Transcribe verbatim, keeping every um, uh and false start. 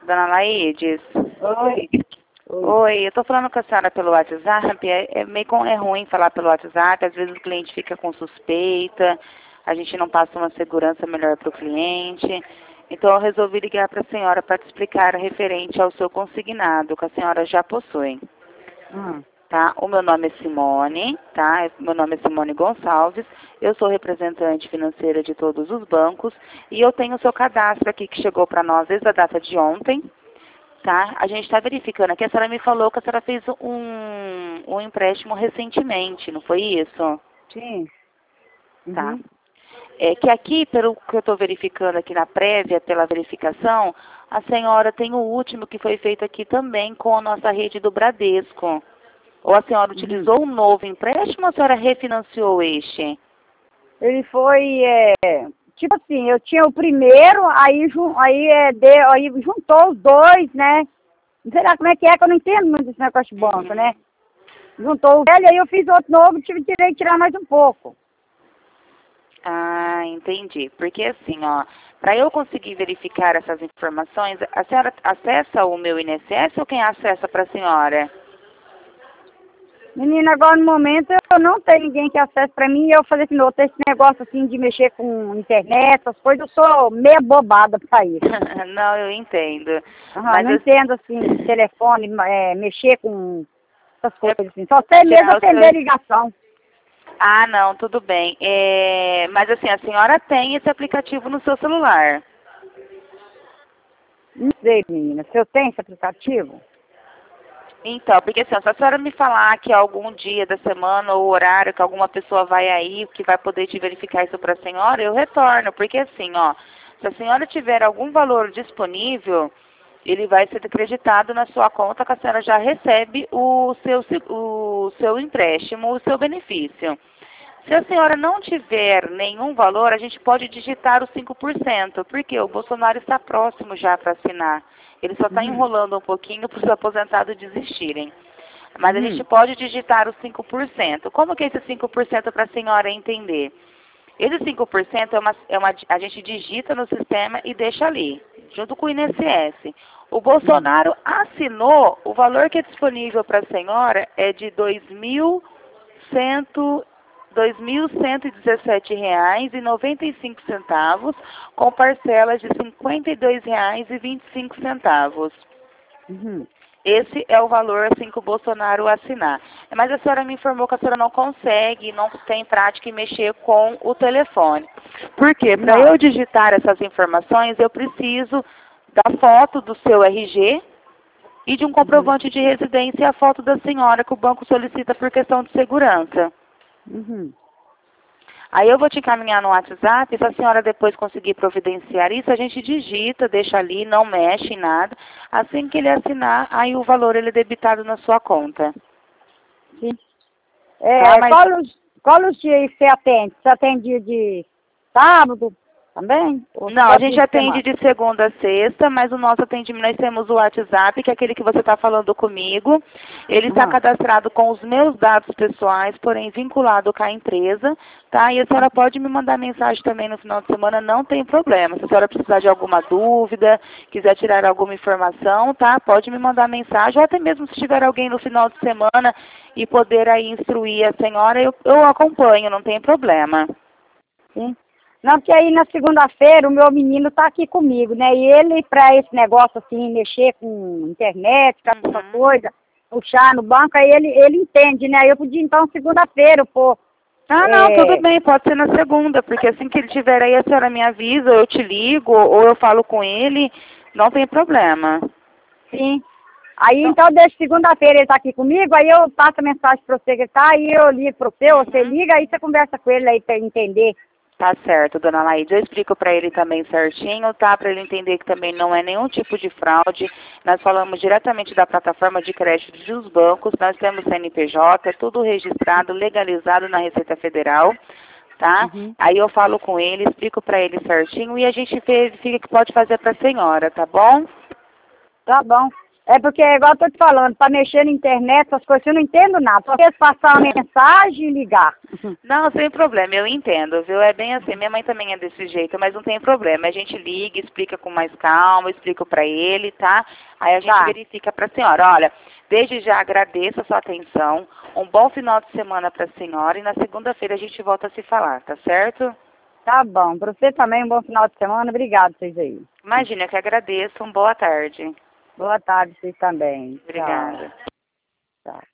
Dona Laides? Oi. Oi. Oi, eu tô falando com a senhora pelo WhatsApp, é, é meio com, é ruim falar pelo WhatsApp, às vezes o cliente fica com suspeita, a gente não passa uma segurança melhor para o cliente. Então eu resolvi ligar para a senhora para te explicar referente ao seu consignado, que a senhora já possui. Hum. Tá? O meu nome é Simone, tá? Meu nome é Simone Gonçalves, eu sou representante financeira de todos os bancos e eu tenho o seu cadastro aqui que chegou para nós desde a data de ontem, tá? A gente está verificando aqui, a senhora me falou que a senhora fez um, um empréstimo recentemente, não foi isso? Sim. Tá. Uhum. É que aqui, pelo que eu estou verificando aqui na prévia, pela verificação, a senhora tem o último que foi feito aqui também com a nossa rede do Bradesco. Ou a senhora Uhum. utilizou um novo empréstimo ou a senhora refinanciou este? Ele foi, é, tipo assim, eu tinha o primeiro, aí, jun, aí, é, deu, aí juntou os dois, né? Não sei lá como é que é, que eu não entendo muito esse negócio de banco, Uhum. né? Juntou o velho, aí eu fiz outro novo, tive direito de tirar mais um pouco. Ah, entendi. Porque assim, ó, para eu conseguir verificar essas informações, a senhora acessa o meu I N S S ou quem acessa para a senhora? Menina, agora no momento eu não tenho ninguém que acesse pra mim, e eu fazer esse, outro, esse negócio assim de mexer com internet, essas coisas, eu sou meia bobada pra isso. Não, eu entendo. Aham, Mas não eu, entendo assim, de telefone, é, mexer com essas coisas assim. Só sei mesmo tirar o atender seu... ligação. Ah, não, tudo bem. É... Mas assim, a senhora tem esse aplicativo no seu celular? Não sei, menina, se eu tenho esse aplicativo. Então, porque assim, ó, se a senhora me falar que algum dia da semana ou horário que alguma pessoa vai aí, que vai poder te verificar isso para a senhora, eu retorno. Porque assim, ó, se a senhora tiver algum valor disponível, ele vai ser acreditado na sua conta que a senhora já recebe o seu, o seu empréstimo, o seu benefício. Se a senhora não tiver nenhum valor, a gente pode digitar os cinco por cento, porque o Bolsonaro está próximo já para assinar. Ele só está Uhum. enrolando um pouquinho para os aposentados desistirem. Mas a gente Uhum. pode digitar os cinco por cento. Como que é esse cinco por cento para a senhora entender? Esse cinco por cento é uma, é uma, a gente digita no sistema e deixa ali, junto com o I N S S. O Uhum. Bolsonaro assinou, o valor que é disponível para a senhora é de dois mil cento dois mil cento e dezessete reais e noventa e cinco centavos, com parcelas de cinquenta e dois reais e vinte e cinco centavos. Uhum. Esse é o valor assim que o Bolsonaro assinar. Mas a senhora me informou que a senhora não consegue, não tem prática em mexer com o telefone. Por quê? Para Não. eu digitar essas informações, eu preciso da foto do seu R G e de um Uhum. comprovante de residência e a foto da senhora que o banco solicita por questão de segurança. Uhum. Aí eu vou te encaminhar no WhatsApp, se a senhora depois conseguir providenciar isso, a gente digita, deixa ali, não mexe em nada. Assim que ele assinar, aí o valor ele é debitado na sua conta. Sim. Tá, É, mas qual os, qual os dias que você atende? Você atende dia de sábado também? Ou não, só a gente dia de atende semana? de segunda a sexta, mas o nosso atendimento, nós temos o WhatsApp, que é aquele que você está falando comigo. Ele está Uhum. cadastrado com os meus dados pessoais, porém vinculado com a empresa, tá? E a senhora pode me mandar mensagem também no final de semana, não tem problema. Se a senhora precisar de alguma dúvida, quiser tirar alguma informação, tá? Pode me mandar mensagem, ou até mesmo se tiver alguém no final de semana e poder aí instruir a senhora, eu, eu acompanho, não tem problema. Sim. Não, porque aí na segunda-feira o meu menino tá aqui comigo, né? E ele, para esse negócio assim, mexer com internet, com essa Uhum. coisa, puxar no banco, aí ele, ele entende, né? Aí eu podia então segunda-feira, pô. Ah, não, tudo É, bem, pode ser na segunda, porque assim que ele tiver aí, a senhora me avisa, ou eu te ligo, ou eu falo com ele, não tem problema. sim. Aí Então, então deixa segunda-feira ele tá aqui comigo, aí eu passo a mensagem para você que tá, aí eu ligo para você, ou você uhum, liga, aí você conversa com ele aí para ele entender. tá certo, dona Laíde. Eu explico para ele também certinho, tá? Para ele entender que também não é nenhum tipo de fraude. Nós falamos diretamente da plataforma de crédito dos bancos, nós temos C N P J, tudo registrado, legalizado na Receita Federal. Tá? Uhum. Aí eu falo com ele, explico para ele certinho e a gente verifica o que pode fazer para a senhora, tá bom? Tá bom. É porque, igual eu tô te falando, para mexer na internet, essas coisas, eu não entendo nada. Só quero passar uma mensagem e ligar. Não, sem problema, eu entendo, viu? É bem assim, minha mãe também é desse jeito, mas não tem problema. A gente liga, explica com mais calma, explica para ele, tá? Aí a gente Tá. verifica para a senhora. Olha, desde já agradeço a sua atenção, um bom final de semana para a senhora e na segunda-feira a gente volta a se falar, tá certo? Tá bom. Para você também, um bom final de semana. Obrigado, vocês aí. Imagina, eu que agradeço. Uma boa tarde. Boa tarde, vocês também. Obrigada. Tchau. Tchau.